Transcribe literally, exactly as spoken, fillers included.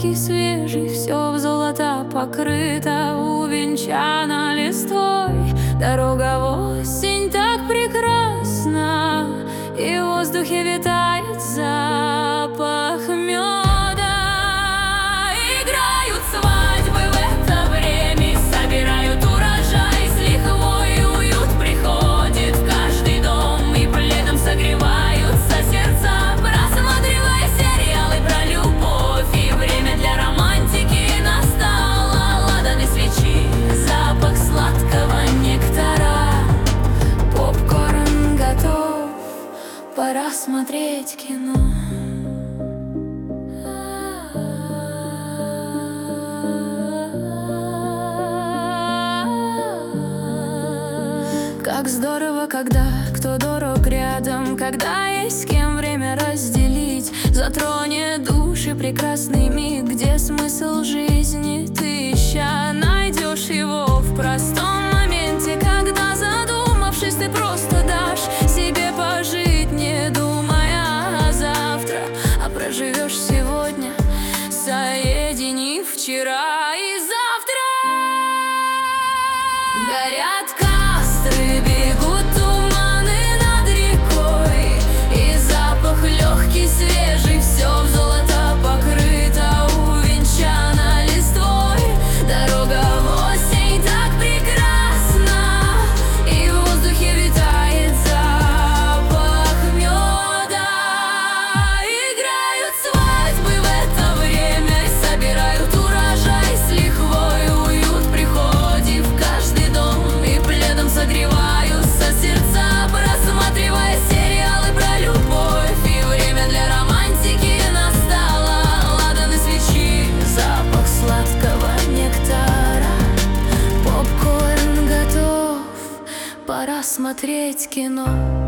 легкий, свежий, все в золото покрыто, увенчано листвой. Дорога в осень так прекрасна, и в воздухе витает запах меда. Играют свадьбы в это время, и собирают урожай с лихвой. Уют приходит в каждый дом, и пледом согреваются сердца, просматривая сериалы про любовь. И время для романтики настало. Ладаны свечи, запах сладкого нектара, попкорн готов, пора смотреть кино. Как здорово, когда кто дорог рядом, когда есть с кем время разделить. Затронет души прекрасный миг, где смысл жизни ты ища найдешь его в простом моменте, когда, задумавшись, ты просто дашь себе пожить, не думая о завтра, а проживешь сегодня, соединив вчера и завтра. Горят костры, бегут туманы над рекой, и запах легкий, свежий, все в золото покрыто, увенчано листвой. Дорога в осень так прекрасна, и в воздухе витает запах меда. Играют свадьбы в это время, и собирают урожай с лихвой. Уют приходит в каждый дом, и пледом согреваются сердца, просматривая сериалы про любовь. И время для романтики настало. Ладаны свечи, запах сладкого нектара, попкорн готов, пора смотреть кино.